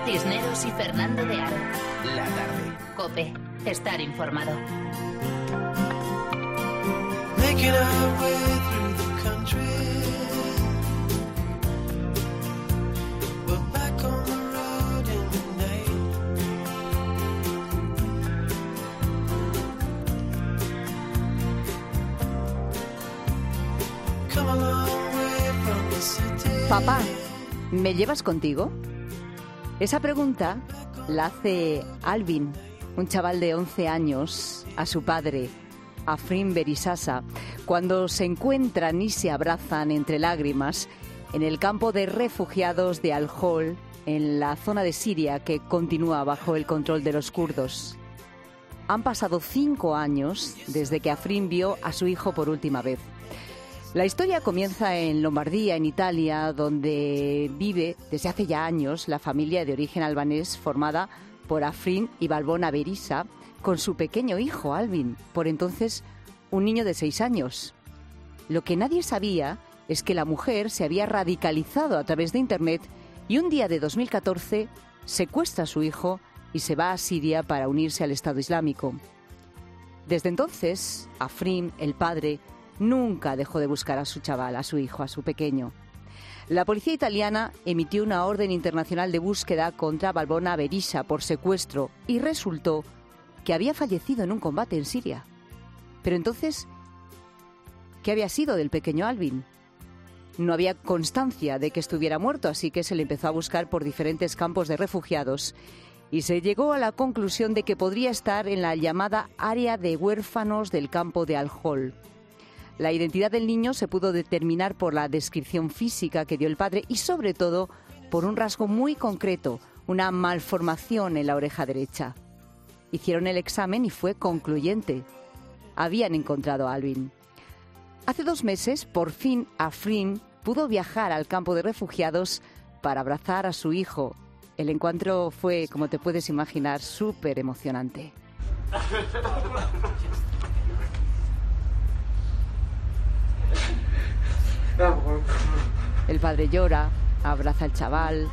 Cisneros y Fernando de Aro. La tarde. COPE. Estar informado. Making our way through the country. We're back on the road in the night. Come a long way from the city. Papá, ¿me llevas contigo? Esa pregunta la hace Alvin, un chaval de 11 años, a su padre, Afrin Berisasa, cuando se encuentran y se abrazan entre lágrimas en el campo de refugiados de Al-Hol, en la zona de Siria que continúa bajo el control de los kurdos. Han pasado 5 años desde que Afrin vio a su hijo por última vez. La historia comienza en Lombardía, en Italia, donde vive desde hace ya años la familia de origen albanés formada por Afrin y Valbona Berisa, con su pequeño hijo, Alvin, por entonces un niño de 6 años. Lo que nadie sabía es que la mujer se había radicalizado a través de Internet y un día de 2014 secuestra a su hijo y se va a Siria para unirse al Estado Islámico. Desde entonces, Afrin, el padre, nunca dejó de buscar a su chaval, a su hijo, a su pequeño. La policía italiana emitió una orden internacional de búsqueda contra Valbona Berisa por secuestro y resultó que había fallecido en un combate en Siria. Pero entonces, ¿qué había sido del pequeño Alvin? No había constancia de que estuviera muerto, así que se le empezó a buscar por diferentes campos de refugiados y se llegó a la conclusión de que podría estar en la llamada área de huérfanos del campo de Al-Hol. La identidad del niño se pudo determinar por la descripción física que dio el padre y, sobre todo, por un rasgo muy concreto, una malformación en la oreja derecha. Hicieron el examen y fue concluyente. Habían encontrado a Alvin. Hace 2 meses, por fin, Afrin pudo viajar al campo de refugiados para abrazar a su hijo. El encuentro fue, como te puedes imaginar, súper emocionante. El padre llora, abraza al chaval,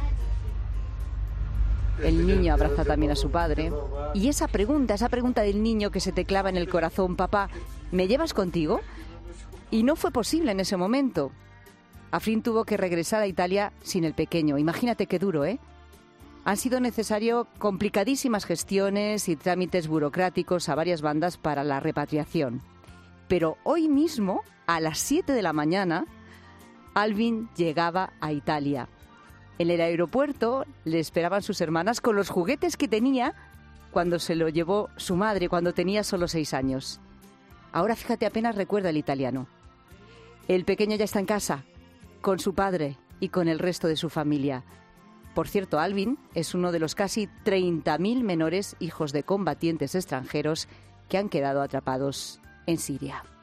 el niño abraza también a su padre. Y esa pregunta del niño que se te clava en el corazón, papá, ¿me llevas contigo? Y no fue posible en ese momento. Afrin tuvo que regresar a Italia sin el pequeño. Imagínate qué duro, ¿eh? Han sido necesarias complicadísimas gestiones y trámites burocráticos a varias bandas para la repatriación. Pero hoy mismo, a las 7 de la mañana, Alvin llegaba a Italia. En el aeropuerto le esperaban sus hermanas con los juguetes que tenía cuando se lo llevó su madre, cuando tenía solo 6 años. Ahora fíjate, apenas recuerda el italiano. El pequeño ya está en casa, con su padre y con el resto de su familia. Por cierto, Alvin es uno de los casi 30.000 menores hijos de combatientes extranjeros que han quedado atrapados en Siria.